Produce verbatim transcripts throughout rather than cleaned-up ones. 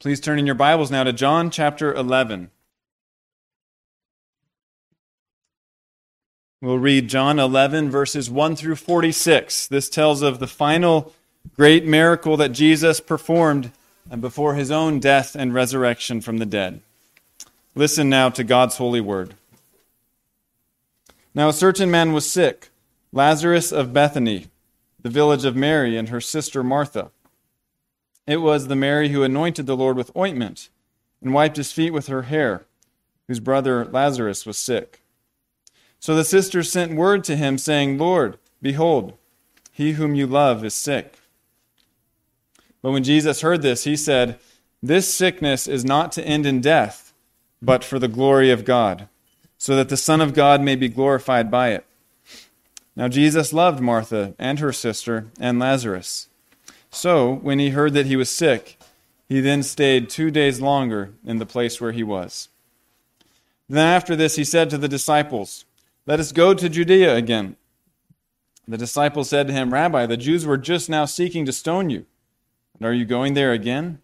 Please turn in your Bibles now to John chapter eleven. We'll read John eleven, verses one through forty-six. This tells of the final great miracle that Jesus performed before his own death and resurrection from the dead. Listen now to God's holy word. Now a certain man was sick, Lazarus of Bethany, the village of Mary and her sister Martha. It was the Mary who anointed the Lord with ointment and wiped his feet with her hair, whose brother Lazarus was sick. So the sisters sent word to him, saying, Lord, behold, he whom you love is sick. But when Jesus heard this, he said, This sickness is not to end in death, but for the glory of God, so that the Son of God may be glorified by it. Now Jesus loved Martha and her sister and Lazarus. So, when he heard that he was sick, he then stayed two days longer in the place where he was. Then after this he said to the disciples, Let us go to Judea again. The disciples said to him, Rabbi, the Jews were just now seeking to stone you, and are you going there again?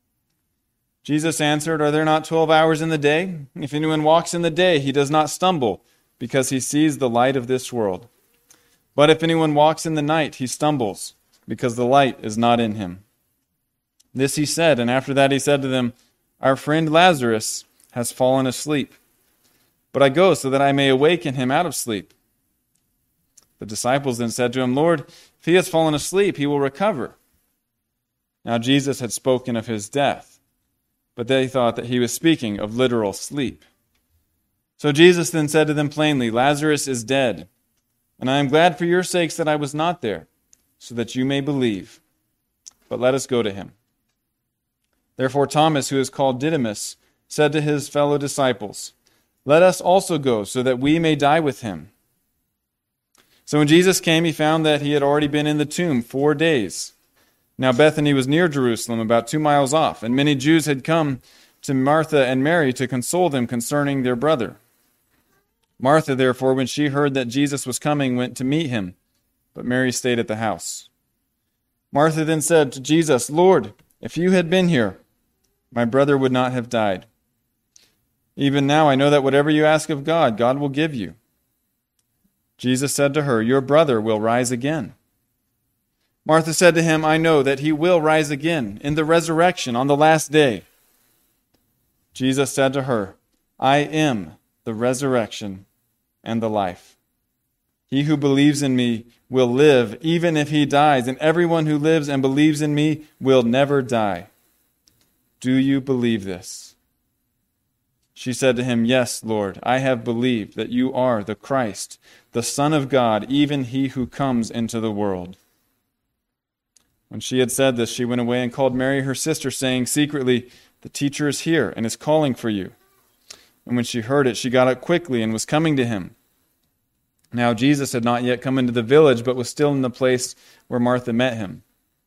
Jesus answered, Are there not twelve hours in the day? If anyone walks in the day, he does not stumble, because he sees the light of this world. But if anyone walks in the night, he stumbles, because the light is not in him. This he said, and after that he said to them, Our friend Lazarus has fallen asleep, but I go so that I may awaken him out of sleep. The disciples then said to him, Lord, if he has fallen asleep, he will recover. Now Jesus had spoken of his death, but they thought that he was speaking of literal sleep. So Jesus then said to them plainly, Lazarus is dead, and I am glad for your sakes that I was not there, so that you may believe. But let us go to him. Therefore Thomas, who is called Didymus, said to his fellow disciples, Let us also go, so that we may die with him. So when Jesus came, he found that he had already been in the tomb four days. Now Bethany was near Jerusalem, about two miles off, and many Jews had come to Martha and Mary to console them concerning their brother. Martha, therefore, when she heard that Jesus was coming, went to meet him, but Mary stayed at the house. Martha then said to Jesus, Lord, if you had been here, my brother would not have died. Even now I know that whatever you ask of God, God will give you. Jesus said to her, Your brother will rise again. Martha said to him, I know that he will rise again in the resurrection on the last day. Jesus said to her, I am the resurrection and the life. He who believes in me will live even if he dies, and everyone who lives and believes in me will never die. Do you believe this? She said to him, Yes, Lord, I have believed that you are the Christ, the Son of God, even he who comes into the world. When she had said this, she went away and called Mary her sister, saying secretly, The teacher is here and is calling for you. And when she heard it, she got up quickly and was coming to him. Now Jesus had not yet come into the village, but was still in the place where Martha met him.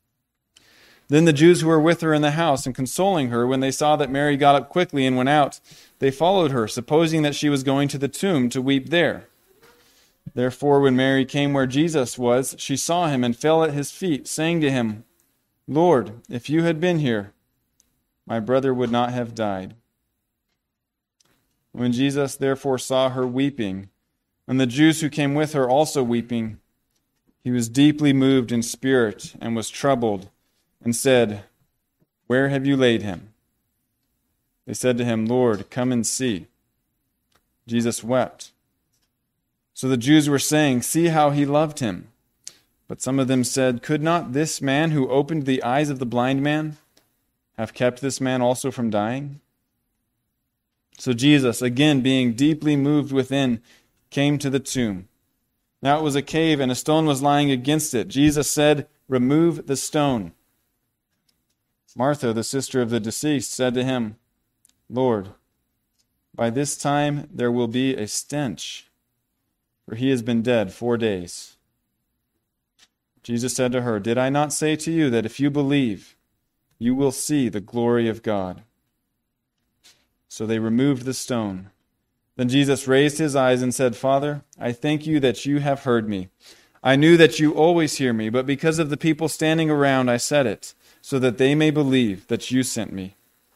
Then the Jews who were with her in the house and consoling her, when they saw that Mary got up quickly and went out, they followed her, supposing that she was going to the tomb to weep there. Therefore, when Mary came where Jesus was, she saw him and fell at his feet, saying to him, Lord, if you had been here, my brother would not have died. When Jesus therefore saw her weeping, and the Jews who came with her also weeping, he was deeply moved in spirit and was troubled, and said, Where have you laid him? They said to him, Lord, come and see. Jesus wept. So the Jews were saying, See how he loved him. But some of them said, Could not this man who opened the eyes of the blind man have kept this man also from dying? So Jesus, again being deeply moved within, came to the tomb. Now it was a cave, and a stone was lying against it. Jesus said, Remove the stone. Martha, the sister of the deceased, said to him, Lord, by this time there will be a stench, for he has been dead four days. Jesus said to her, Did I not say to you that if you believe, you will see the glory of God? So they removed the stone. Then Jesus raised his eyes and said, Father, I thank you that you have heard me. I knew that you always hear me, but because of the people standing around, I said it, so that they may believe that you sent me.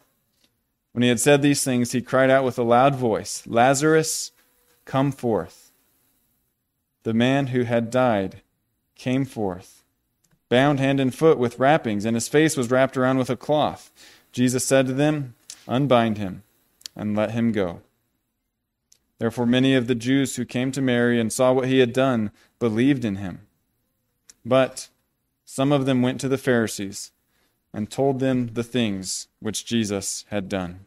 When he had said these things, he cried out with a loud voice, "Lazarus, come forth." The man who had died came forth, bound hand and foot with wrappings, and his face was wrapped around with a cloth. Jesus said to them, "Unbind him and let him go." Therefore many of the Jews who came to Mary and saw what he had done believed in him. But some of them went to the Pharisees and told them the things which Jesus had done.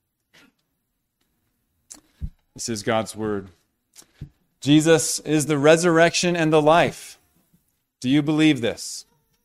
This is God's word. Jesus is the resurrection and the life. Do you believe this?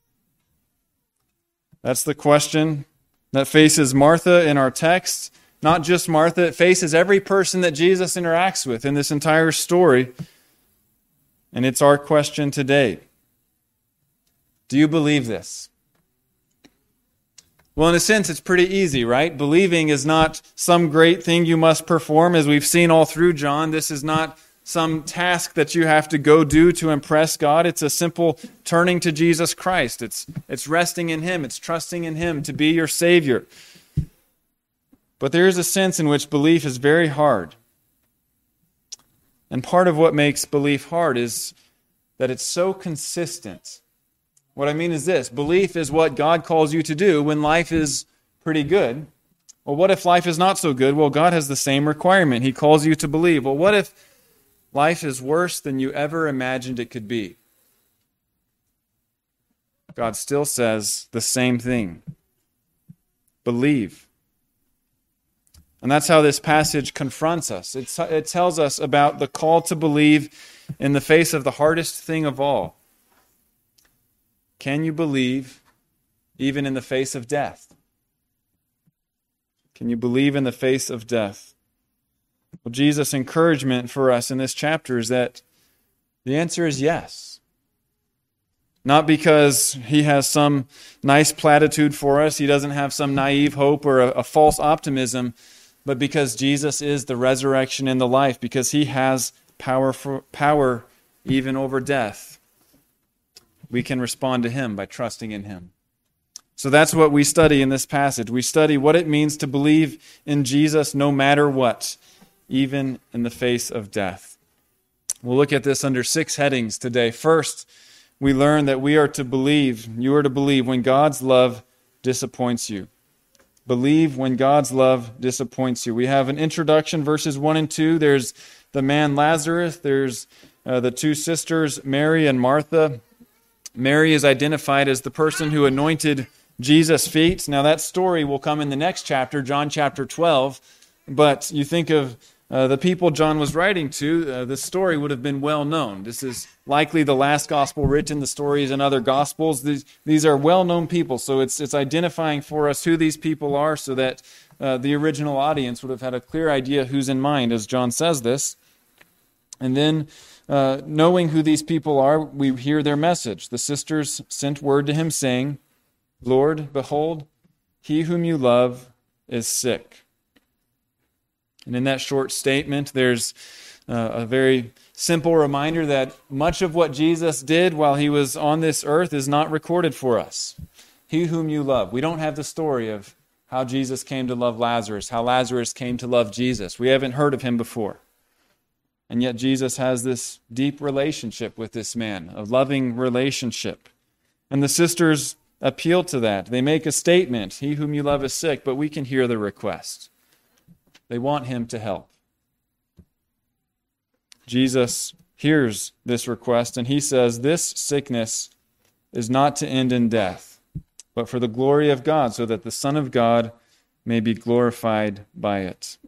That's the question that faces Martha in our text. Not just Martha, it faces every person that Jesus interacts with in this entire story. And it's our question today. Do you believe this? Well, in a sense, it's pretty easy, right? Believing is not some great thing you must perform. As we've seen all through John, this is not some task that you have to go do to impress God. It's a simple turning to Jesus Christ. It's, it's resting in Him. It's trusting in Him to be your Savior. But there is a sense in which belief is very hard. And part of what makes belief hard is that it's so consistent. What I mean is this: belief is what God calls you to do when life is pretty good. Well, what if life is not so good? Well, God has the same requirement. He calls you to believe. Well, what if life is worse than you ever imagined it could be? God still says the same thing. Believe. And that's how this passage confronts us. It, it tells us about the call to believe in the face of the hardest thing of all. Can you believe even in the face of death? Can you believe in the face of death? Well, Jesus' encouragement for us in this chapter is that the answer is yes. Not because he has some nice platitude for us, he doesn't have some naive hope or a, a false optimism, but because Jesus is the resurrection and the life, because he has power for, power even over death. We can respond to him by trusting in him. So that's what we study in this passage. We study what it means to believe in Jesus no matter what, even in the face of death. We'll look at this under six headings today. First, we learn that we are to believe, you are to believe when God's love disappoints you. Believe when God's love disappoints you. We have an introduction, verses one and two. There's the man Lazarus. There's uh, the two sisters, Mary and Martha. Mary is identified as the person who anointed Jesus' feet. Now that story will come in the next chapter, John chapter twelve. But you think of uh, the people John was writing to, uh, the story would have been well known. This is likely the last gospel written. The stories in other gospels. These, these are well-known people. So it's, it's identifying for us who these people are so that uh, the original audience would have had a clear idea who's in mind as John says this. And then Uh, knowing who these people are, we hear their message. The sisters sent word to him saying, "Lord, behold, he whom you love is sick." And in that short statement, there's uh, a very simple reminder that much of what Jesus did while he was on this earth is not recorded for us. He whom you love. We don't have the story of how Jesus came to love Lazarus, how Lazarus came to love Jesus. We haven't heard of him before. And yet Jesus has this deep relationship with this man, a loving relationship. And the sisters appeal to that. They make a statement, "He whom you love is sick," but we can hear the request. They want him to help. Jesus hears this request and he says, "This sickness is not to end in death, but for the glory of God, so that the Son of God may be glorified by it."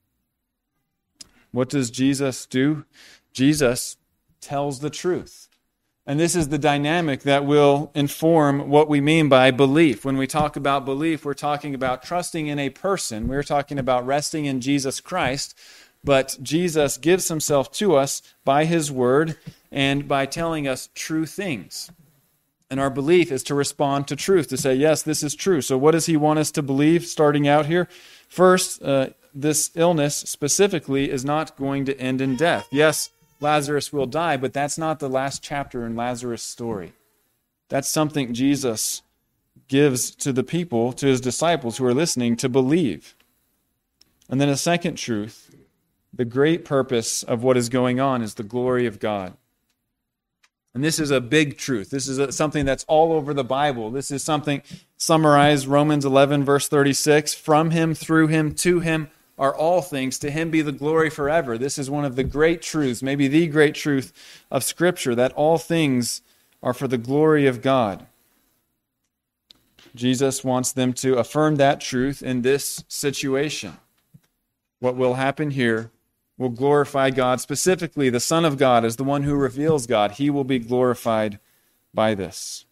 What does Jesus do? Jesus tells the truth. And this is the dynamic that will inform what we mean by belief. When we talk about belief, we're talking about trusting in a person. We're talking about resting in Jesus Christ. But Jesus gives himself to us by his word and by telling us true things. And our belief is to respond to truth, to say, yes, this is true. So what does he want us to believe starting out here? First, uh, this illness specifically is not going to end in death. Yes, Lazarus will die, but that's not the last chapter in Lazarus' story. That's something Jesus gives to the people, to his disciples who are listening, to believe. And then a second truth, the great purpose of what is going on is the glory of God. And this is a big truth. This is a, something that's all over the Bible. This is something summarized Romans eleven, verse thirty-six. From him, through him, to him are all things. To him be the glory forever. This is one of the great truths, maybe the great truth of Scripture, that all things are for the glory of God. Jesus wants them to affirm that truth in this situation. What will happen here will glorify God, specifically the Son of God as the one who reveals God. He will be glorified by this.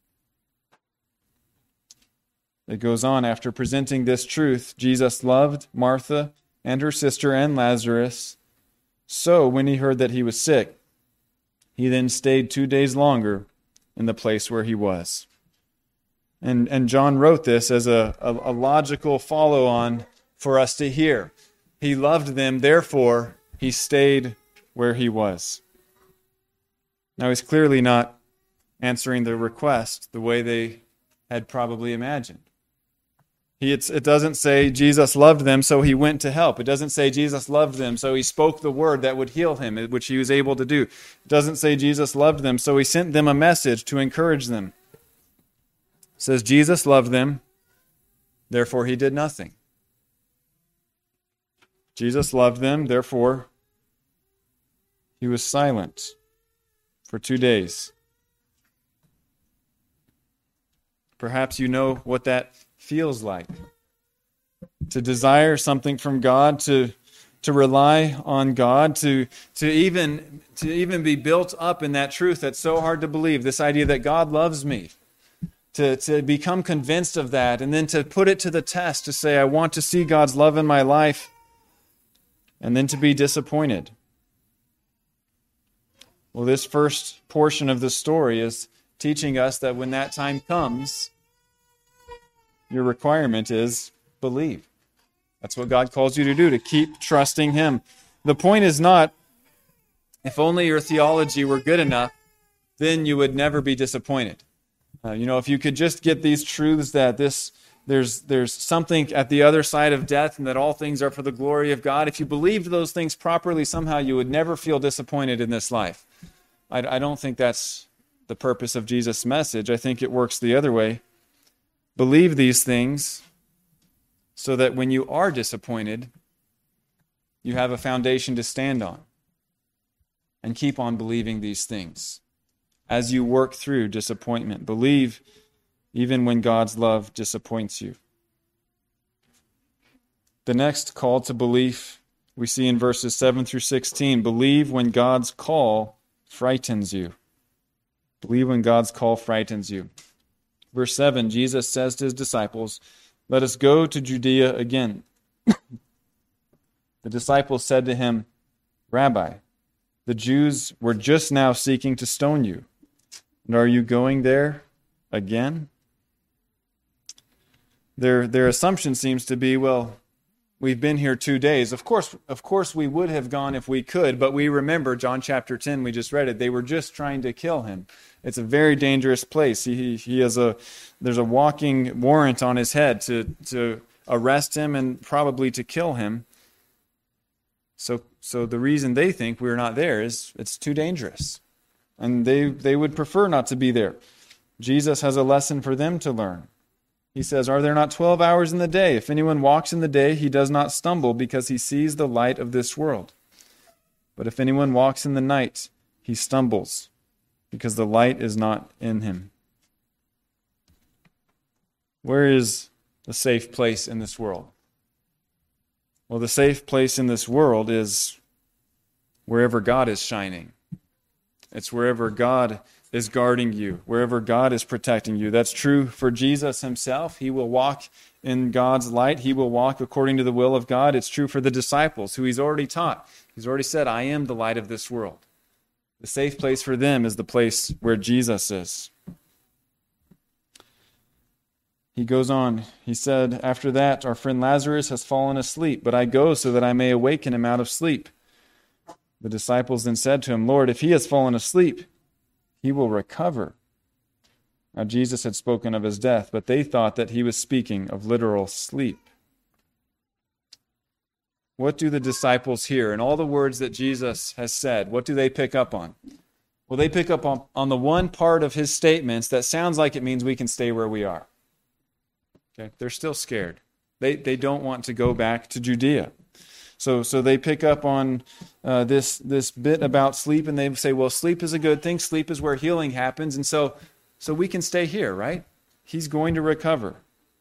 It goes on, after presenting this truth, Jesus loved Martha and her sister and Lazarus. So when he heard that he was sick, he then stayed two days longer in the place where he was. And, and John wrote this as a, a, a logical follow-on for us to hear. He loved them, therefore he stayed where he was. Now he's clearly not answering the request the way they had probably imagined. He, it's, it doesn't say Jesus loved them, so he went to help. It doesn't say Jesus loved them, so he spoke the word that would heal him, which he was able to do. It doesn't say Jesus loved them, so he sent them a message to encourage them. It says Jesus loved them, therefore he did nothing. Jesus loved them, therefore he was silent for two days. Perhaps you know what that feels like. To desire something from God, to, to rely on God, to, to, even, to even be built up in that truth that's so hard to believe, this idea that God loves me. To, to become convinced of that, and then to put it to the test, to say, I want to see God's love in my life, and then to be disappointed. Well, this first portion of the story is teaching us that when that time comes, your requirement is believe. That's what God calls you to do, to keep trusting him. The point is not, if only your theology were good enough, then you would never be disappointed. Uh, you know, if you could just get these truths that this there's there's something at the other side of death and that all things are for the glory of God, if you believed those things properly, somehow you would never feel disappointed in this life. I, I don't think that's the purpose of Jesus' message. I think it works the other way. Believe these things so that when you are disappointed, you have a foundation to stand on. And keep on believing these things as you work through disappointment. Believe even when God's love disappoints you. The next call to belief we see in verses seven through sixteen. Believe when God's call frightens you. Believe when God's call frightens you. Verse seven, Jesus says to his disciples, let us go to Judea again. The disciples said to him, Rabbi, the Jews were just now seeking to stone you. And are you going there again? Their, their assumption seems to be, well, we've been here two days. Of course, of course we would have gone if we could, but we remember John chapter ten, we just read it. They were just trying to kill him. It's a very dangerous place. He, he has a, there's a walking warrant on his head to, to arrest him and probably to kill him. So, so the reason they think we're not there is it's too dangerous. And they, they would prefer not to be there. Jesus has a lesson for them to learn. He says, are there not twelve hours in the day? If anyone walks in the day, he does not stumble because he sees the light of this world. But if anyone walks in the night, he stumbles because the light is not in him. Where is the safe place in this world? Well, the safe place in this world is wherever God is shining. It's wherever God is guarding you, wherever God is protecting you. That's true for Jesus himself. He will walk in God's light. He will walk according to the will of God. It's true for the disciples, who he's already taught. He's already said, I am the light of this world. The safe place for them is the place where Jesus is. He goes on. He said, after that, our friend Lazarus has fallen asleep, but I go so that I may awaken him out of sleep. The disciples then said to him, Lord, if he has fallen asleep, he will recover. Now Jesus had spoken of his death, but they thought that he was speaking of literal sleep. what do the disciples hear? And all the words that Jesus has said, what do they pick up on? Well, they pick up on, on the one part of his statements that sounds like it means we can stay where we are. Okay? They're still scared. They, they don't want to go back to Judea. So so they pick up on uh, this this bit about sleep, and they say, well, sleep is a good thing. Sleep is where healing happens, and so so we can stay here, right? He's going to recover.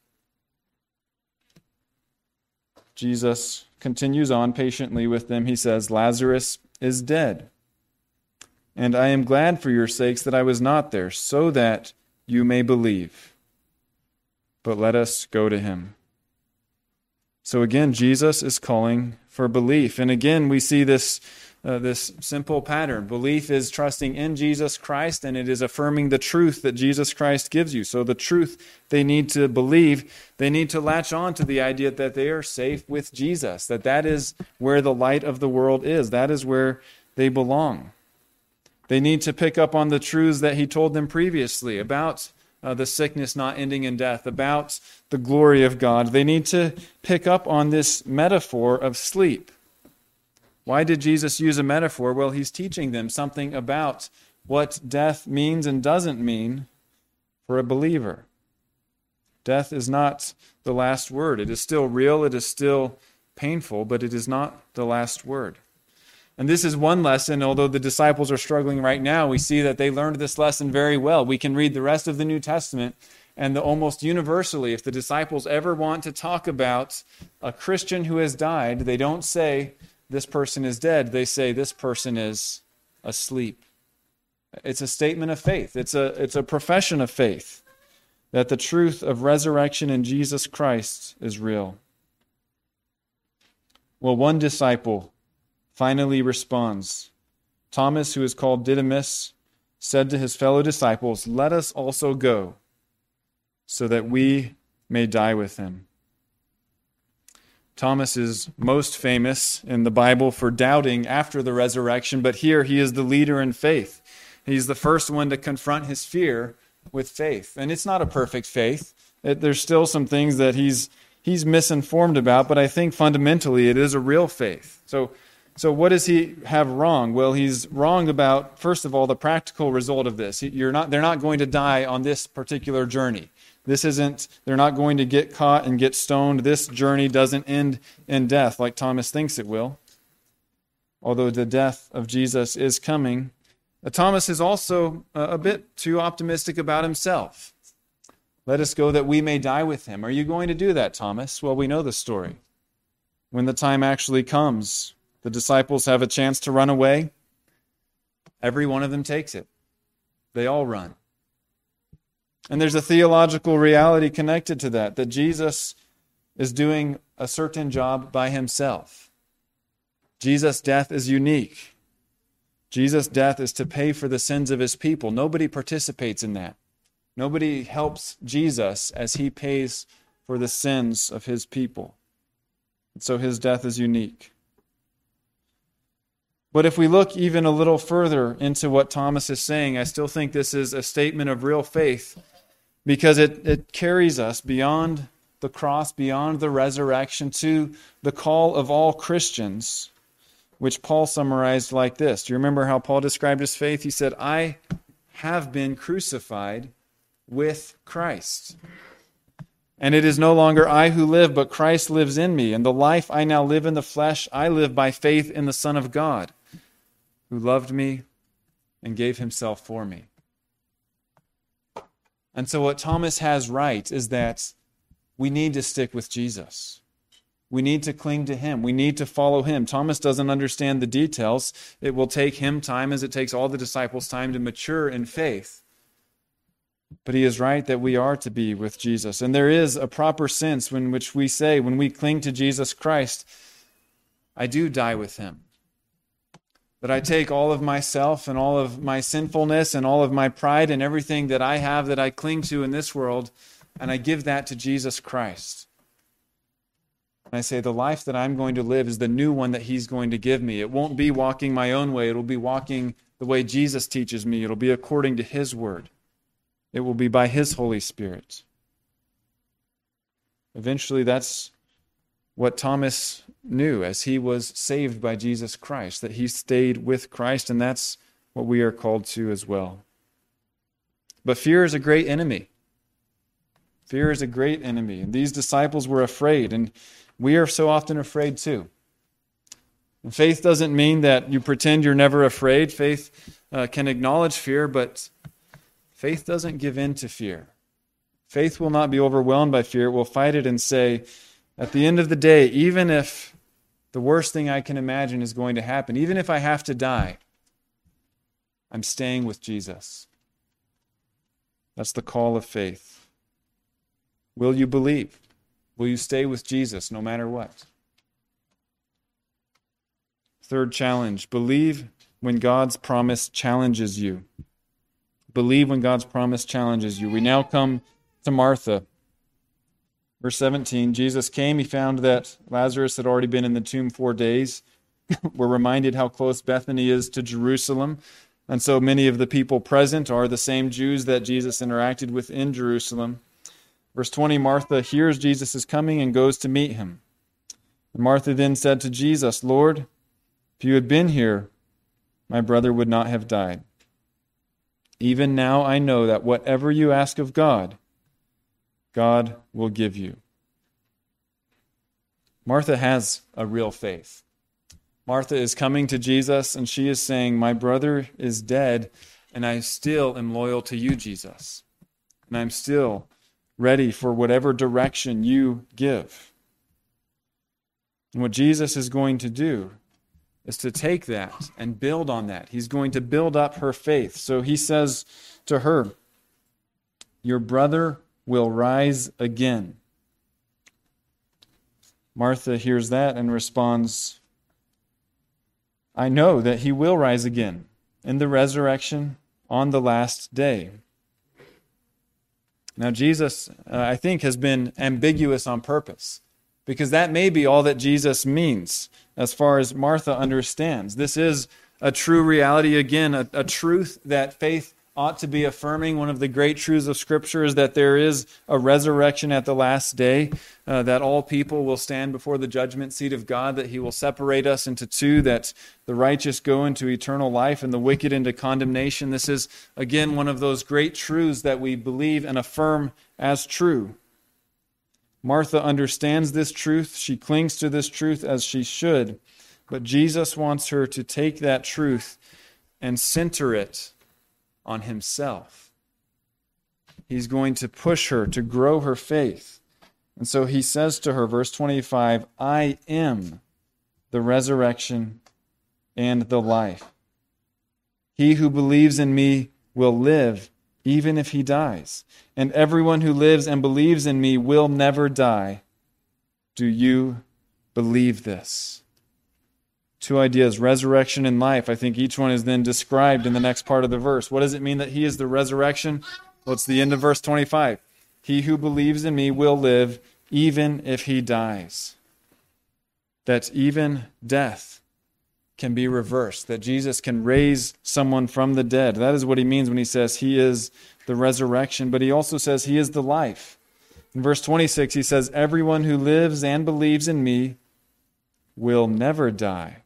Jesus continues on patiently with them. He says, Lazarus is dead, and I am glad for your sakes that I was not there, so that you may believe. But let us go to him. So again, Jesus is calling for belief. And again, we see this, uh, this simple pattern. Belief is trusting in Jesus Christ, and it is affirming the truth that Jesus Christ gives you. So the truth they need to believe, they need to latch on to the idea that they are safe with Jesus, that that is where the light of the world is. That is where they belong. They need to pick up on the truths that he told them previously about Uh, the sickness not ending in death, about the glory of God. They need to pick up on this metaphor of sleep. Why did Jesus use a metaphor? Well, he's teaching them something about what death means and doesn't mean for a believer. Death is not the last word. It is still real, it is still painful, but it is not the last word. And this is one lesson, although the disciples are struggling right now, we see that they learned this lesson very well. We can read the rest of the New Testament, and the, almost universally, if the disciples ever want to talk about a Christian who has died, they don't say, this person is dead. They say, this person is asleep. It's a statement of faith. It's a, it's a profession of faith that the truth of resurrection in Jesus Christ is real. Well, one disciple finally responds. Thomas, who is called Didymus, said to his fellow disciples, let us also go, so that we may die with him. Thomas is most famous in the Bible for doubting after the resurrection, but here he is the leader in faith. He's the first one to confront his fear with faith. And it's not a perfect faith. It, there's still some things that he's he's misinformed about, but I think fundamentally it is a real faith. So So what does he have wrong? Well, he's wrong about, first of all, the practical result of this. You're not, they're not going to die on this particular journey. This isn't, they're not going to get caught and get stoned. This journey doesn't end in death like Thomas thinks it will. Although the death of Jesus is coming. Thomas is also a bit too optimistic about himself. Let us go that we may die with him. Are you going to do that, Thomas? Well, we know the story. When the time actually comes, the disciples have a chance to run away. Every one of them takes it. They all run. And there's a theological reality connected to that, that Jesus is doing a certain job by himself. Jesus' death is unique. Jesus' death is to pay for the sins of his people. Nobody participates in that. Nobody helps Jesus as he pays for the sins of his people. And so his death is unique. But if we look even a little further into what Thomas is saying, I still think this is a statement of real faith because it, it carries us beyond the cross, beyond the resurrection, to the call of all Christians, which Paul summarized like this. Do you remember how Paul described his faith? He said, I have been crucified with Christ. And it is no longer I who live, but Christ lives in me. And the life I now live in the flesh, I live by faith in the Son of God, who loved me and gave himself for me. And so what Thomas has right is that we need to stick with Jesus. We need to cling to him. We need to follow him. Thomas doesn't understand the details. It will take him time, as it takes all the disciples time, to mature in faith. But he is right that we are to be with Jesus. And there is a proper sense in which we say, when we cling to Jesus Christ, I do die with him. That I take all of myself and all of my sinfulness and all of my pride and everything that I have that I cling to in this world, and I give that to Jesus Christ. And I say, the life that I'm going to live is the new one that he's going to give me. It won't be walking my own way. It'll be walking the way Jesus teaches me. It'll be according to his word. It will be by his Holy Spirit. Eventually, that's what Thomas knew as he was saved by Jesus Christ, that he stayed with Christ, and that's what we are called to as well. But fear is a great enemy. Fear is a great enemy. And these disciples were afraid, and we are so often afraid too. And faith doesn't mean that you pretend you're never afraid. Faith uh, can acknowledge fear, but faith doesn't give in to fear. Faith will not be overwhelmed by fear. It will fight it and say, at the end of the day, even if the worst thing I can imagine is going to happen, even if I have to die, I'm staying with Jesus. That's the call of faith. Will you believe? Will you stay with Jesus no matter what? Third challenge, believe when God's promise challenges you. Believe when God's promise challenges you. We now come to Martha. Verse seventeen, Jesus came. He found that Lazarus had already been in the tomb four days. We're reminded how close Bethany is to Jerusalem. And so many of the people present are the same Jews that Jesus interacted with in Jerusalem. Verse twenty, Martha hears Jesus is coming and goes to meet him. And Martha then said to Jesus, Lord, if you had been here, my brother would not have died. Even now I know that whatever you ask of God, God will give you. Martha has a real faith. Martha is coming to Jesus and she is saying, my brother is dead and I still am loyal to you, Jesus. And I'm still ready for whatever direction you give. And what Jesus is going to do is to take that and build on that. He's going to build up her faith. So he says to her, your brother will rise again. Martha hears that and responds, I know that he will rise again in the resurrection on the last day. Now, Jesus, uh, I think, has been ambiguous on purpose, because that may be all that Jesus means as far as Martha understands. This is a true reality, again, a, a truth that faith ought to be affirming. One of the great truths of Scripture is that there is a resurrection at the last day, uh, that all people will stand before the judgment seat of God, that he will separate us into two, that the righteous go into eternal life and the wicked into condemnation. This is, again, one of those great truths that we believe and affirm as true. Martha understands this truth. She clings to this truth as she should. But Jesus wants her to take that truth and center it on himself. He's going to push her to grow her faith. And so he says to her, verse twenty-five, I am the resurrection and the life. He who believes in me will live even if he dies. And everyone who lives and believes in me will never die. Do you believe this? Two ideas, resurrection and life. I think each one is then described in the next part of the verse. What does it mean that he is the resurrection? Well, it's the end of verse twenty-five. He who believes in me will live even if he dies. That even death can be reversed, that Jesus can raise someone from the dead. That is what he means when he says he is the resurrection, but he also says he is the life. In verse twenty-six, he says, everyone who lives and believes in me will never die.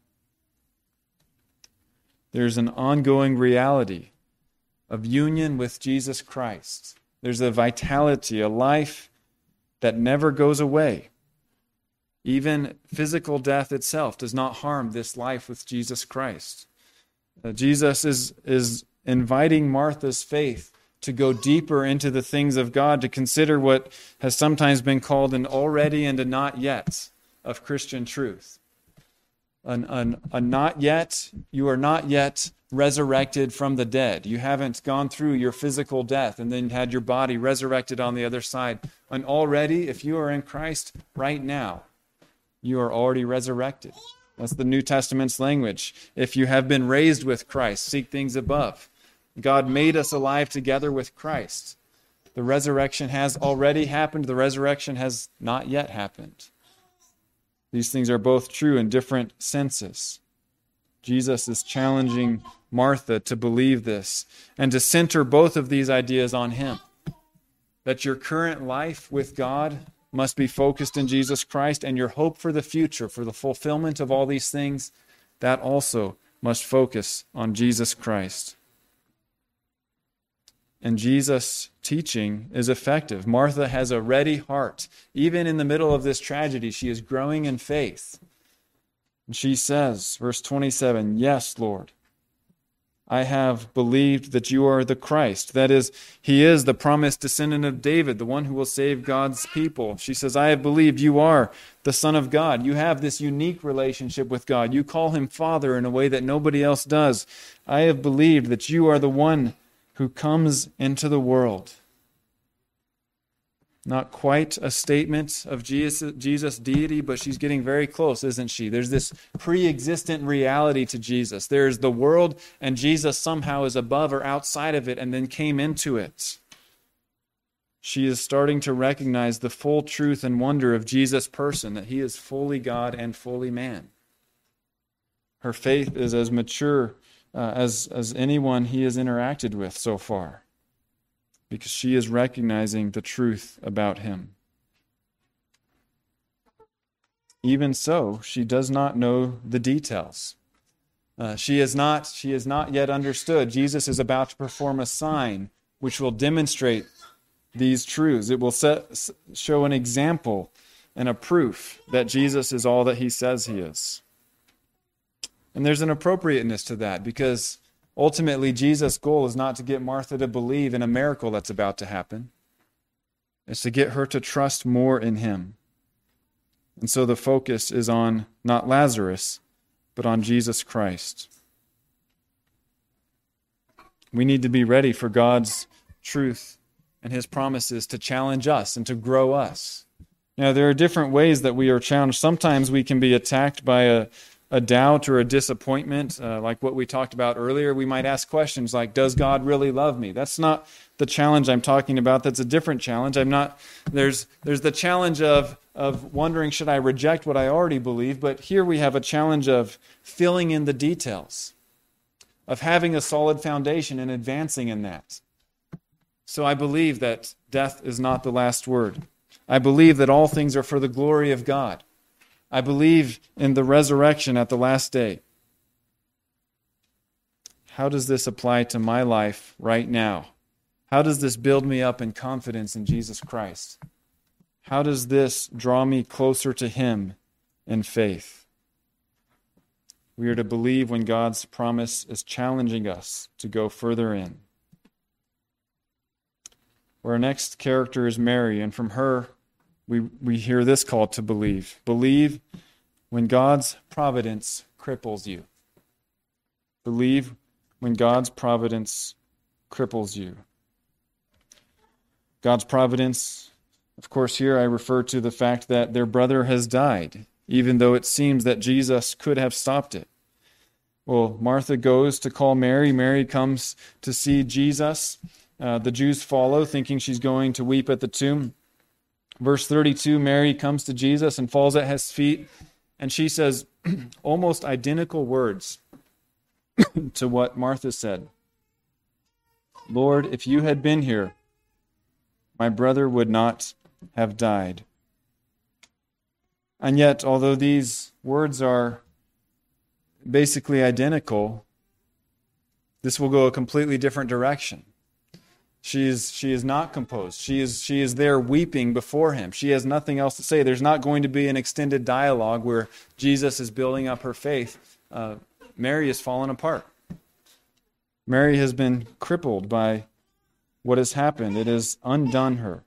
There's an ongoing reality of union with Jesus Christ. There's a vitality, a life that never goes away. Even physical death itself does not harm this life with Jesus Christ. Uh, Jesus is, is inviting Martha's faith to go deeper into the things of God, to consider what has sometimes been called an already and a not yet of Christian truth. An, an, a not yet, you are not yet resurrected from the dead. You haven't gone through your physical death and then had your body resurrected on the other side. And already, if you are in Christ right now, you are already resurrected. That's the New Testament's language. If you have been raised with Christ, seek things above. God made us alive together with Christ. The resurrection has already happened. The resurrection has not yet happened. These things are both true in different senses. Jesus is challenging Martha to believe this and to center both of these ideas on him. That your current life with God must be focused in Jesus Christ, and your hope for the future, for the fulfillment of all these things, that also must focus on Jesus Christ. And Jesus' teaching is effective. Martha has a ready heart. Even in the middle of this tragedy, she is growing in faith. And she says, verse twenty-seven, "Yes, Lord, I have believed that you are the Christ." That is, he is the promised descendant of David, the one who will save God's people. She says, "I have believed you are the Son of God." You have this unique relationship with God. You call him Father in a way that nobody else does. "I have believed that you are the one who comes into the world." Not quite a statement of Jesus, Jesus' deity, but she's getting very close, isn't she? There's this pre-existent reality to Jesus. There's the world, and Jesus somehow is above or outside of it and then came into it. She is starting to recognize the full truth and wonder of Jesus' person, that he is fully God and fully man. Her faith is as mature uh, as, as anyone he has interacted with so far, because she is recognizing the truth about him. Even so, she does not know the details. Uh, she is not, she is not yet understood. Jesus is about to perform a sign which will demonstrate these truths. It will set, show an example and a proof that Jesus is all that he says he is. And there's an appropriateness to that, because ultimately, Jesus' goal is not to get Martha to believe in a miracle that's about to happen. It's to get her to trust more in him. And so the focus is on not Lazarus, but on Jesus Christ. We need to be ready for God's truth and his promises to challenge us and to grow us. Now, there are different ways that we are challenged. Sometimes we can be attacked by a a doubt or a disappointment, uh, like what we talked about earlier. We might ask questions like, does God really love me? That's not the challenge I'm talking about. That's a different challenge. I'm not, there's there's the challenge of, of wondering, should I reject what I already believe? But here we have a challenge of filling in the details, of having a solid foundation and advancing in that. So I believe that death is not the last word. I believe that all things are for the glory of God. I believe in the resurrection at the last day. How does this apply to my life right now? How does this build me up in confidence in Jesus Christ? How does this draw me closer to him in faith? We are to believe when God's promise is challenging us to go further in. Our next character is Mary, and from her We we hear this call to believe. Believe when God's providence cripples you. Believe when God's providence cripples you. God's providence, of course, here I refer to the fact that their brother has died, even though it seems that Jesus could have stopped it. Well, Martha goes to call Mary. Mary comes to see Jesus. Uh, the Jews follow, thinking she's going to weep at the tomb. Verse thirty-two, Mary comes to Jesus and falls at his feet, and she says almost identical words to what Martha said. "Lord, if you had been here, my brother would not have died." And yet, although these words are basically identical, this will go a completely different direction. She is, she is not composed. She is, she is there weeping before him. She has nothing else to say. There's not going to be an extended dialogue where Jesus is building up her faith. Uh, Mary has fallen apart. Mary has been crippled by what has happened. It has undone her.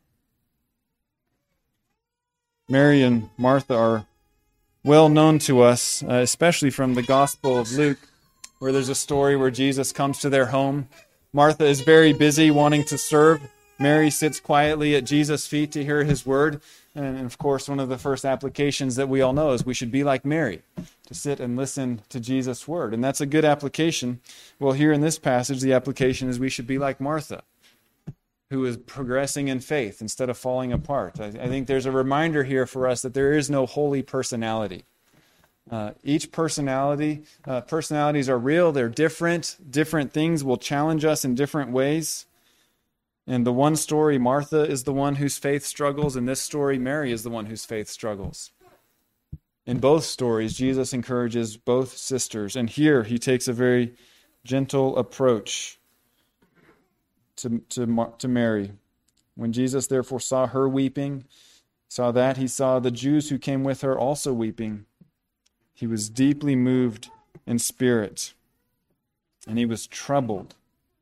Mary and Martha are well known to us, uh, especially from the Gospel of Luke, where there's a story where Jesus comes to their home. Martha is very busy wanting to serve. Mary sits quietly at Jesus' feet to hear his word. And of course, one of the first applications that we all know is we should be like Mary, to sit and listen to Jesus' word. And that's a good application. Well, here in this passage, the application is we should be like Martha, who is progressing in faith instead of falling apart. I, I think there's a reminder here for us that there is no holy personality. Uh, each personality, uh, personalities are real, they're different. Different things will challenge us in different ways. In the one story, Martha is the one whose faith struggles. In this story, Mary is the one whose faith struggles. In both stories, Jesus encourages both sisters. And here, he takes a very gentle approach to, to, to Mary. When Jesus therefore saw her weeping, saw that, he saw the Jews who came with her also weeping. He was deeply moved in spirit, and he was troubled.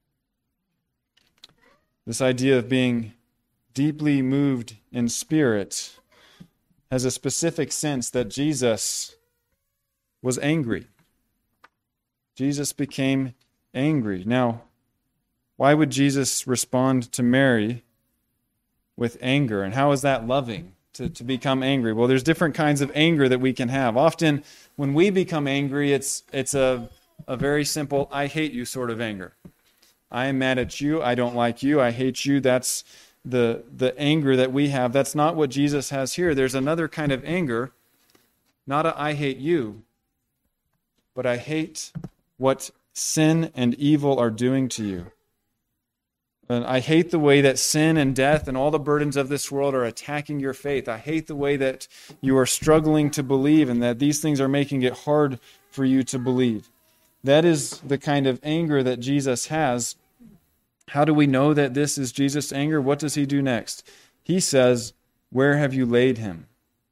This idea of being deeply moved in spirit has a specific sense that Jesus was angry. Jesus became angry. Now, why would Jesus respond to Mary with anger? And how is that loving, to, to become angry? Well, there's different kinds of anger that we can have. Often, when we become angry, it's it's a, a very simple, I hate you sort of anger. I am mad at you. I don't like you. I hate you. That's the the anger that we have. That's not what Jesus has here. There's another kind of anger, not a I hate you, but I hate what sin and evil are doing to you. And I hate the way that sin and death and all the burdens of this world are attacking your faith. I hate the way that you are struggling to believe and that these things are making it hard for you to believe. That is the kind of anger that Jesus has. How do we know that this is Jesus' anger? What does he do next? He says, "Where have you laid him?"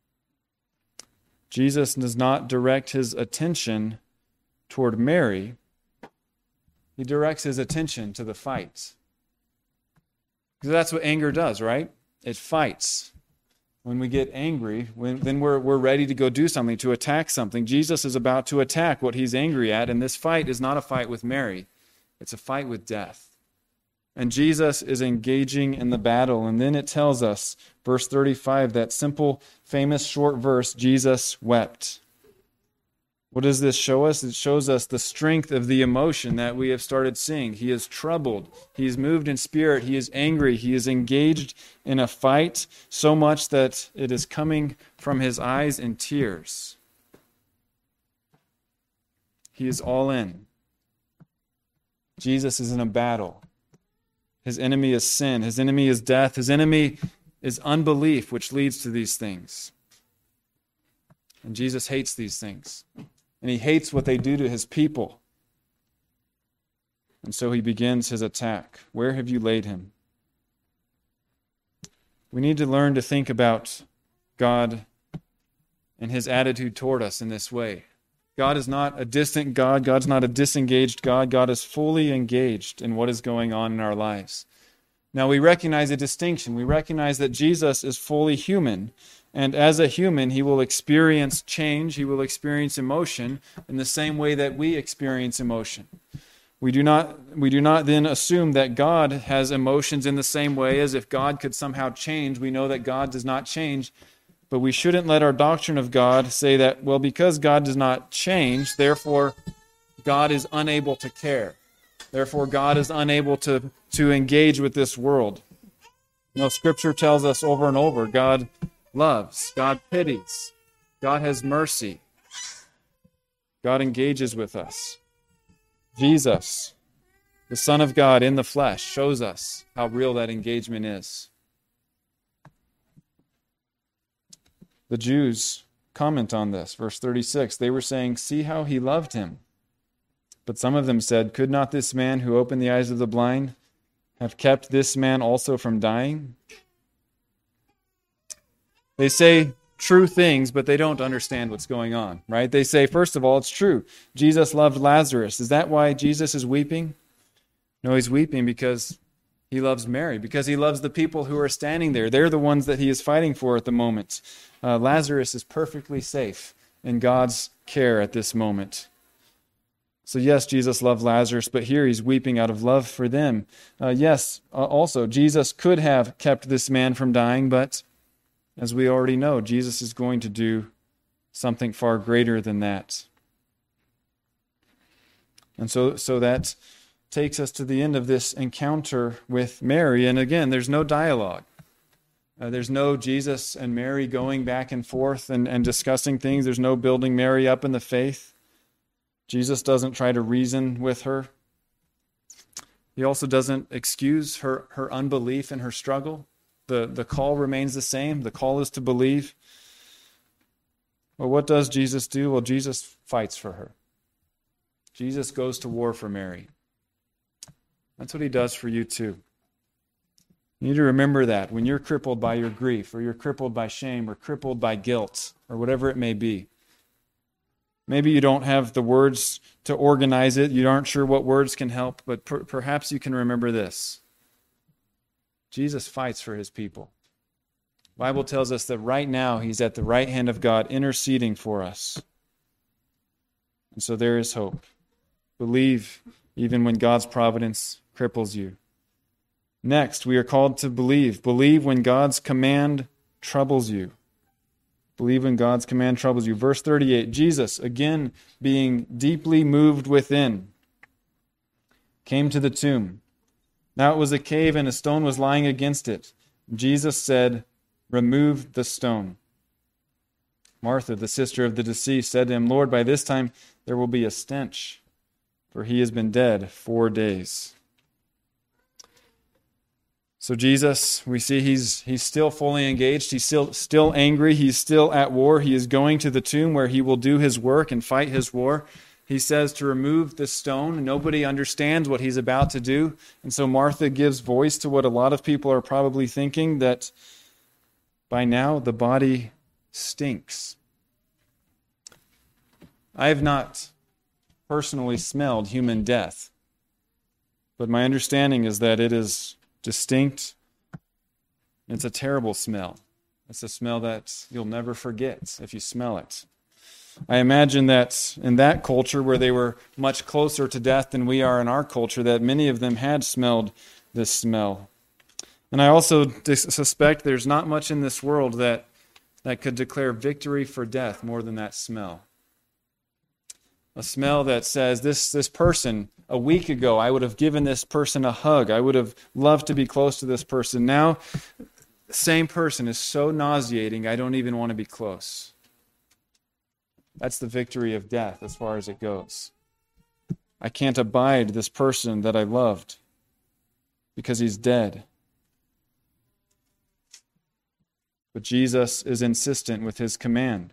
Jesus does not direct his attention toward Mary. He directs his attention to the fight. Because that's what anger does, right? It fights. When we get angry, when, then we're, we're ready to go do something, to attack something. Jesus is about to attack what he's angry at, and this fight is not a fight with Mary. It's a fight with death. And Jesus is engaging in the battle. And then it tells us, verse thirty-five, that simple, famous, short verse, Jesus wept. What does this show us? It shows us the strength of the emotion that we have started seeing. He is troubled. He is moved in spirit. He is angry. He is engaged in a fight so much that it is coming from his eyes in tears. He is all in. Jesus is in a battle. His enemy is sin. His enemy is death. His enemy is unbelief, which leads to these things. And Jesus hates these things. And he hates what they do to his people. And so he begins his attack. Where have you laid him? We need to learn to think about God and his attitude toward us in this way. God is not a distant God. God's not a disengaged God. God is fully engaged in what is going on in our lives. Now we recognize a distinction. We recognize that Jesus is fully human. And as a human, he will experience change. He will experience emotion in the same way that we experience emotion. We do not, we do not then assume that God has emotions in the same way, as if God could somehow change. We know that God does not change. But we shouldn't let our doctrine of God say that, well, because God does not change, therefore God is unable to care. Therefore God is unable to, to engage with this world. You know, Scripture tells us over and over, God loves, God pities, God has mercy. God engages with us. Jesus, the Son of God in the flesh, shows us how real that engagement is. The Jews comment on this, verse thirty-six. They were saying, "See how he loved him." But some of them said, "Could not this man who opened the eyes of the blind have kept this man also from dying?" They say true things, but they don't understand what's going on, right? They say, first of all, it's true. Jesus loved Lazarus. Is that why Jesus is weeping? No, he's weeping because he loves Mary, because he loves the people who are standing there. They're the ones that he is fighting for at the moment. Uh, Lazarus is perfectly safe in God's care at this moment. So yes, Jesus loved Lazarus, but here he's weeping out of love for them. Uh, yes, uh, also, Jesus could have kept this man from dying, but as we already know, Jesus is going to do something far greater than that. And so, so that takes us to the end of this encounter with Mary. And again, there's no dialogue. Uh, there's no Jesus and Mary going back and forth and, and discussing things. There's no building Mary up in the faith. Jesus doesn't try to reason with her. He also doesn't excuse her, her unbelief and her struggle. The, the call remains the same. The call is to believe. Well, what does Jesus do? Well, Jesus fights for her. Jesus goes to war for Mary. That's what he does for you too. You need to remember that when you're crippled by your grief, or you're crippled by shame, or crippled by guilt, or whatever it may be. Maybe you don't have the words to organize it. You aren't sure what words can help, but per- perhaps you can remember this. Jesus fights for his people. The Bible tells us that right now he's at the right hand of God interceding for us. And so there is hope. Believe even when God's providence cripples you. Next, we are called to believe. Believe when God's command troubles you. Believe when God's command troubles you. Verse thirty-eight, Jesus, again being deeply moved within, came to the tomb. Now it was a cave, and a stone was lying against it. Jesus said, "Remove the stone." Martha, the sister of the deceased, said to him, "Lord, by this time there will be a stench, for he has been dead four days." So Jesus, we see he's he's still fully engaged. He's still still angry. He's still at war. He is going to the tomb where he will do his work and fight his war. He says to remove the stone. Nobody understands what he's about to do. And so Martha gives voice to what a lot of people are probably thinking, that by now the body stinks. I have not personally smelled human death, but my understanding is that it is distinct. It's a terrible smell. It's a smell that you'll never forget if you smell it. I imagine that in that culture, where they were much closer to death than we are in our culture, that many of them had smelled this smell. And I also dis- suspect there's not much in this world that, that could declare victory for death more than that smell. A smell that says, this, this person, a week ago, I would have given this person a hug. I would have loved to be close to this person. Now, the same person is so nauseating, I don't even want to be close. That's the victory of death as far as it goes. I can't abide this person that I loved because he's dead. But Jesus is insistent with his command.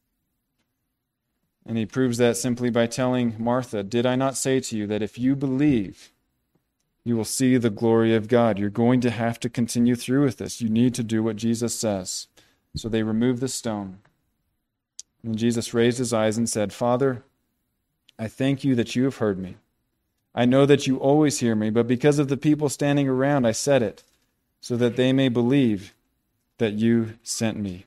And he proves that simply by telling Martha, "Did I not say to you that if you believe, you will see the glory of God?" You're going to have to continue through with this. You need to do what Jesus says. So they removed the stone. And Jesus raised his eyes and said, "Father, I thank you that you have heard me. I know that you always hear me, but because of the people standing around, I said it, so that they may believe that you sent me."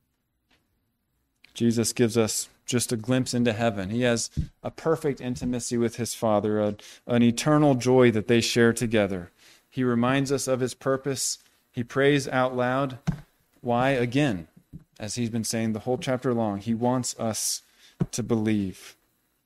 Jesus gives us just a glimpse into heaven. He has a perfect intimacy with his Father, a, an eternal joy that they share together. He reminds us of his purpose. He prays out loud. Why? Again, as he's been saying the whole chapter long, he wants us to believe.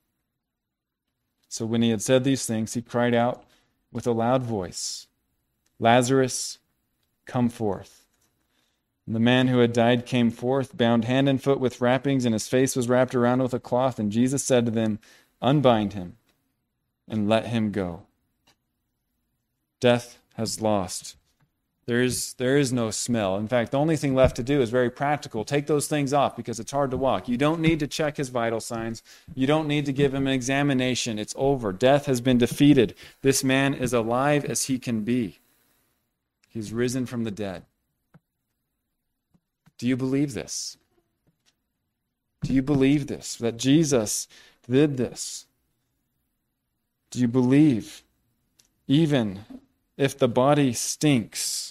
So when he had said these things, he cried out with a loud voice, "Lazarus, come forth." And the man who had died came forth, bound hand and foot with wrappings, and his face was wrapped around with a cloth. And Jesus said to them, "Unbind him and let him go." Death has lost. There is, there is no smell. In fact, the only thing left to do is very practical. Take those things off because it's hard to walk. You don't need to check his vital signs. You don't need to give him an examination. It's over. Death has been defeated. This man is alive as he can be. He's risen from the dead. Do you believe this? Do you believe this, that Jesus did this? Do you believe, even if the body stinks,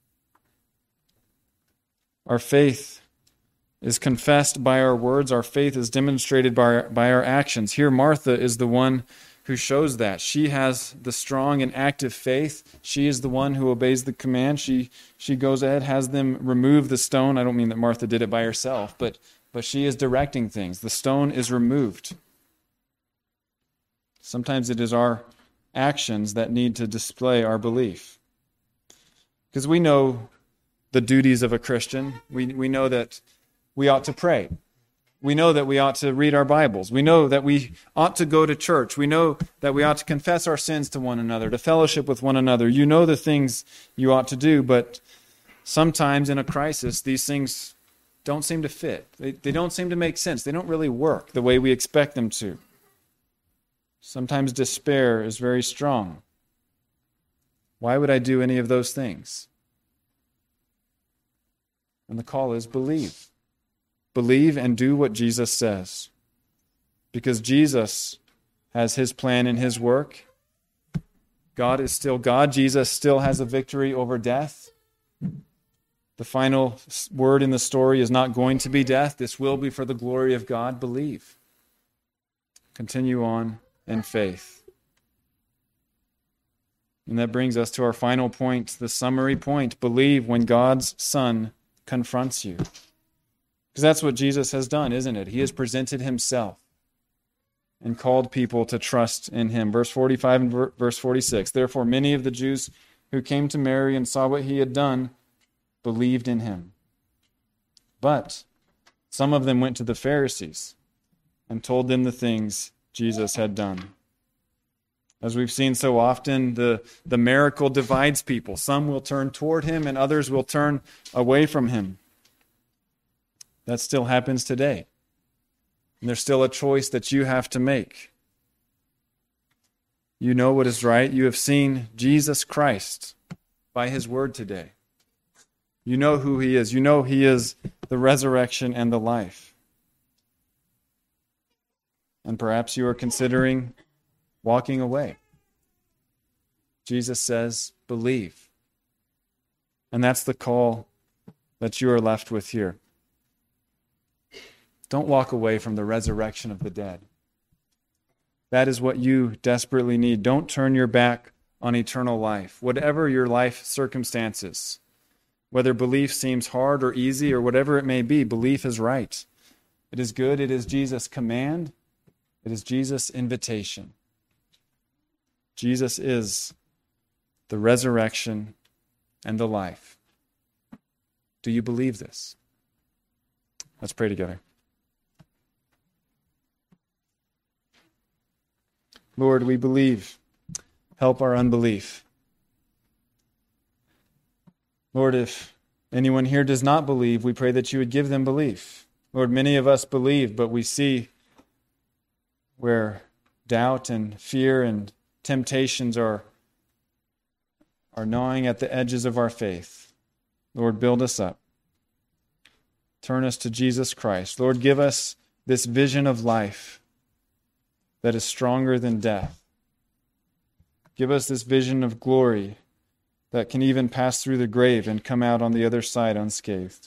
our faith is confessed by our words, our faith is demonstrated by our, by our actions. Here, Martha is the one who shows that. She has the strong and active faith. She is the one who obeys the command. She she goes ahead, has them remove the stone. I don't mean that Martha did it by herself, but, but she is directing things. The stone is removed. Sometimes it is our actions that need to display our belief. Because we know the duties of a Christian. We, we know that we ought to pray. We know that we ought to read our Bibles. We know that we ought to go to church. We know that we ought to confess our sins to one another, to fellowship with one another. You know the things you ought to do, but sometimes in a crisis, these things don't seem to fit. They, they don't seem to make sense. They don't really work the way we expect them to. Sometimes despair is very strong. Why would I do any of those things? And the call is believe. Believe and do what Jesus says. Because Jesus has his plan and his work. God is still God. Jesus still has a victory over death. The final word in the story is not going to be death. This will be for the glory of God. Believe. Continue on in faith. And that brings us to our final point, the summary point. Believe when God's Son confronts you. Because that's what Jesus has done, isn't it? He has presented himself and called people to trust in him. Verse forty-five and verse forty-six. Therefore, many of the Jews who came to Mary and saw what he had done believed in him. But some of them went to the Pharisees and told them the things Jesus had done. As we've seen so often, the, the miracle divides people. Some will turn toward him and others will turn away from him. That still happens today. And there's still a choice that you have to make. You know what is right. You have seen Jesus Christ by his word today. You know who he is. You know he is the resurrection and the life. And perhaps you are considering walking away. Jesus says, believe. And that's the call that you are left with here. Don't walk away from the resurrection of the dead. That is what you desperately need. Don't turn your back on eternal life. Whatever your life circumstances, whether belief seems hard or easy or whatever it may be, belief is right. It is good. It is Jesus' command. It is Jesus' invitation. Jesus is the resurrection and the life. Do you believe this? Let's pray together. Lord, we believe. Help our unbelief. Lord, if anyone here does not believe, we pray that you would give them belief. Lord, many of us believe, but we see where doubt and fear and temptations are, are gnawing at the edges of our faith. Lord, build us up. Turn us to Jesus Christ. Lord, give us this vision of life that is stronger than death. Give us this vision of glory that can even pass through the grave and come out on the other side unscathed.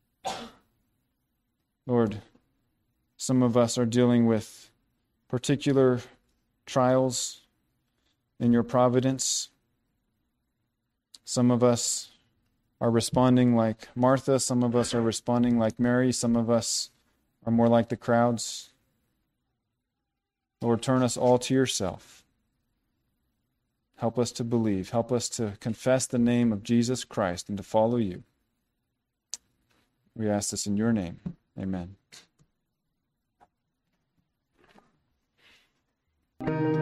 Lord, some of us are dealing with particular trials in your providence. Some of us are responding like Martha. Some of us are responding like Mary. Some of us are more like the crowds. Lord, turn us all to yourself. Help us to believe. Help us to confess the name of Jesus Christ and to follow you. We ask this in your name. Amen.